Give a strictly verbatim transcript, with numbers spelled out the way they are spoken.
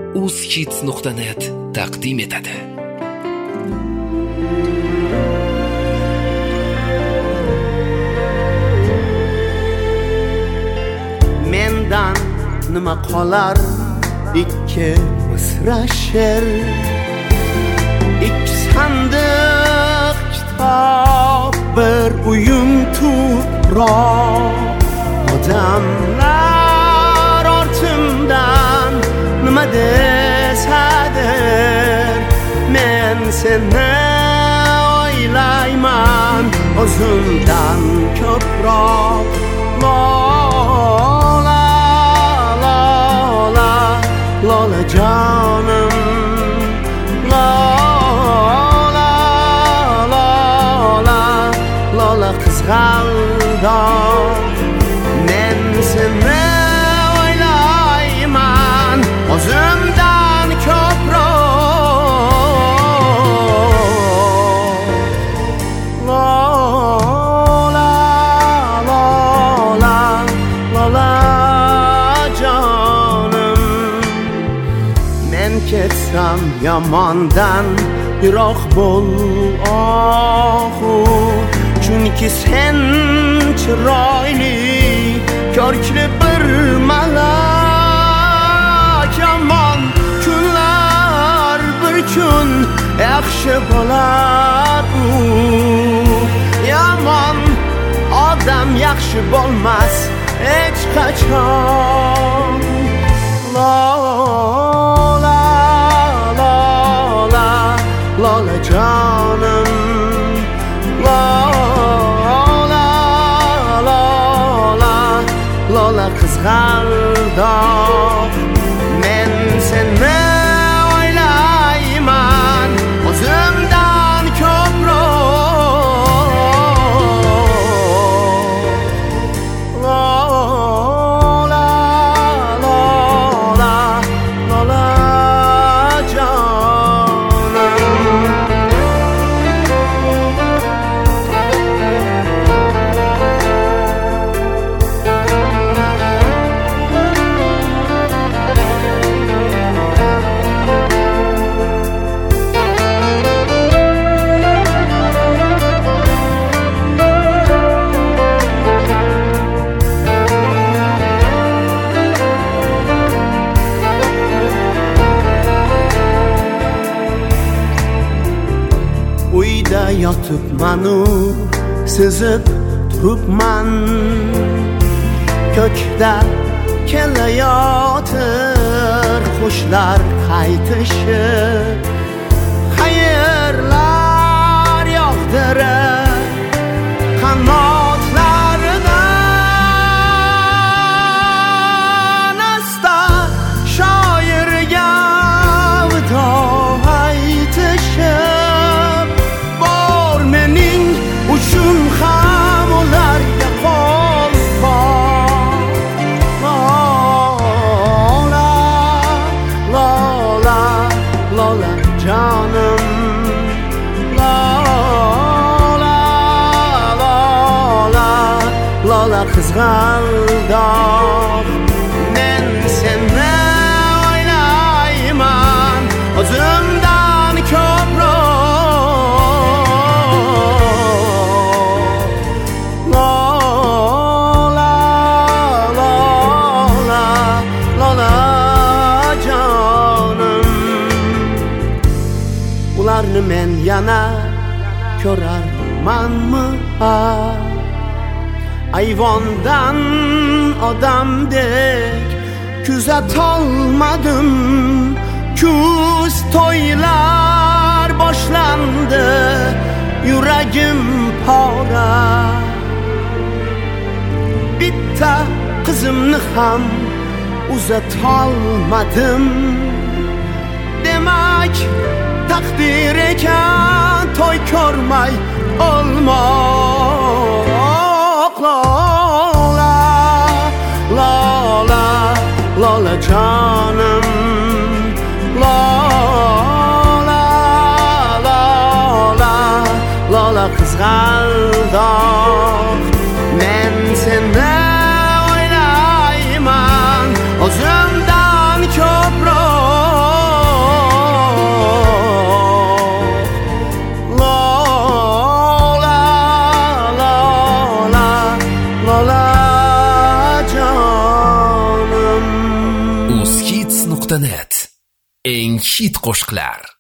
uzkids nuqta net taqdim etadi. Mendan nima qolar ikki misra she'r, ikki sandiq kitob, bir uyum tuproq. Odamlar ortimdan nima desadir, men seni o'ylayman o'zimdan ko'proq. Lola, lola, lola jonim, lola, lola, lola qizg'aldoq. Men seni o'ylayman o'zimdan ko'proq. Lola, lola, lola jonim, men ketsam yomondan yiroq bo'l ohu, chunki sen chiroyli ko'rkli bir malak. Yomon kunlar bir kun yaxshi bo'lar u, yomon odam yaxshi bo'lmas hech qachon. Lola, lola, lola jonim, lola, lola, lola qizg'aldoq. Men seni o'ylayman o'zimdan ko'proq. Lola, lola, lola jonim. Uyda yotibmanu sezib turibman, ko'kda kelayotir qushlar qaytishib. Xayrlar yog'dirib qanotlaridan, asta shoirga vido aytishib. Bor mening uchun ham ularga qo'lqop. Lola, lola, lola jonim, lola, lola, lola qizg'aldoq. Men seni o'ylayman o'zimdan ko'proq. Lola, lola, lola jonim, ularni men yana ko'rarmanmi? Ayvondan odamdek kuzatolmadim. Kuz to'ylar boshlandi, yuragim pora. Bitta qizimni ham uzatolmadim. Demak taqdir ekan to'y ko'rmay olmoq. Lola, lola, lola jonim, lola, lola, lola qizg'aldoq. Men seni o'ylayman o'zimdan ko'proq. uz hits nuqta net. Eng hit qo'shiqlar.